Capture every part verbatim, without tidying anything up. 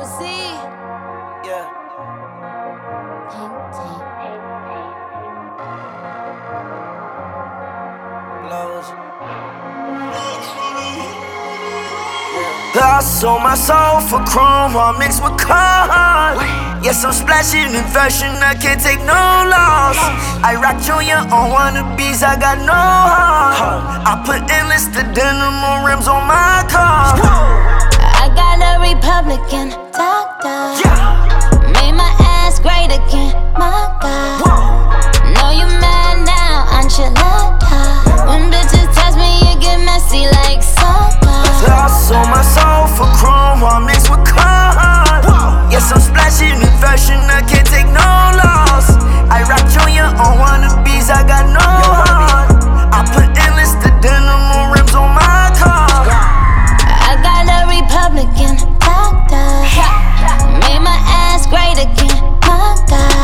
Z. Yeah. Blows. I sold my soul for chrome, all mixed with cars. Yes, I'm splashing in fashion, I can't take no loss. I rock Junior on wannabes, I got no heart. I put endless to denim on rims on my car. I got a Republican doctor. Made my ass great again, my God. Know you mad now, enchilada. When bitches touch me, it get messy like soda. I sold my soul for chrome, all mixed with cars. Yes, I'm splashing in fashion, I can't take no loss. I rock Junior on wannabes, I got no heart. I put endless to denim on rims on my car. I got a Republican doctor. Made my ass great again, my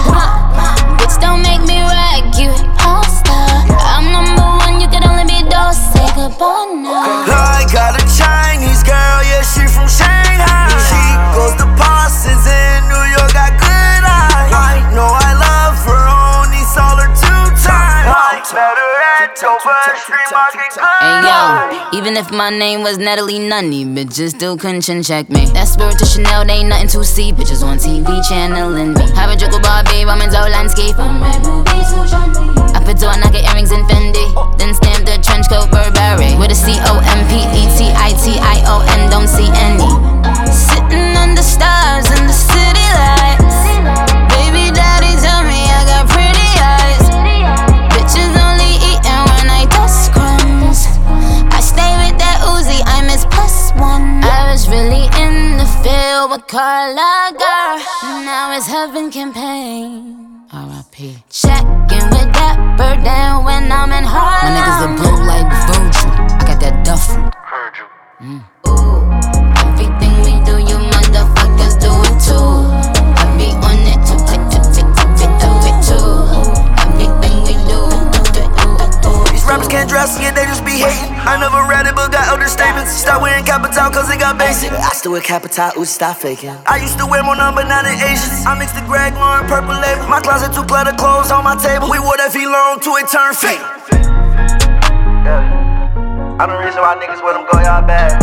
God. Bitch, don't make me rag you, all-star. I'm number one, you can only be Dolce Gabbana. I got a Chinese girl, yeah, she from Shanghai. She goes to Parsons in New York, got good eyes. I know I love her, only saw her two times. I met her at Dover Street Market. Hey yo, even if my name was Natalie Nunny, bitches still couldn't chin check me. That spirit to Chanel, they ain't nothing to see. Bitches on T V channeling me. Have a joke about babe, I'm in landscape. I'm red movies, I put two knock earrings in Fendi. Then stamp the trench coat Burberry with a C O M P E T I T I O N, don't see any. Sitting under stars in the city lights. Baby daddy tell me I got pretty eyes. Bitches only eating when I dust crumbs. I stay with that Uzi, I miss plus one. I was really in the field with Carla, girl. Now it's heaven campaign. R I P Checkin' with that bird down when I'm in Harlem. My niggas a blow like Virgil. I got that duffel. Mm. Ooh, everything we do, you motherfuckers do it too. I be on it too, tick, tick, tick, tick, tick, do it too. Everything we do, do it, do it, do it. These rappers can't dress it, they just be hating. I never read it, but got other statements. Start wearing Capital, cause it got basic. I still wear Capital, ooh, stop faking. I used to wear more number, not in Asians. I mixed the Greg Lauren purple label. My closet too cluttered, clothes on my table. We wore that V-Long till it turned fake. Yeah. I know the reason why niggas with them go y'all bad.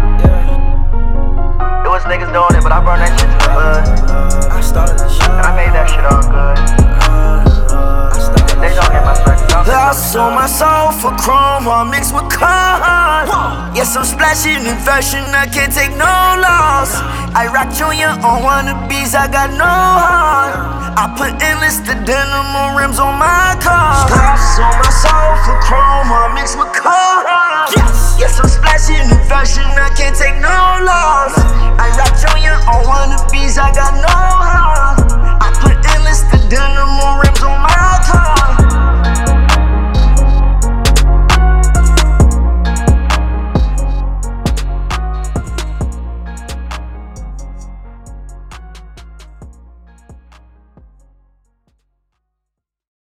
Yeah. It was niggas doing it, but I burned that shit to the hood. I started this shit, and I made that shit all good. They don't get my strength. I sold my soul for chrome, all mixed with cars. Yes, I'm splashing in fashion, I can't take no loss. I rock Junior on wannabes, I got no heart. I put endless to denim on rims on my car. I sold my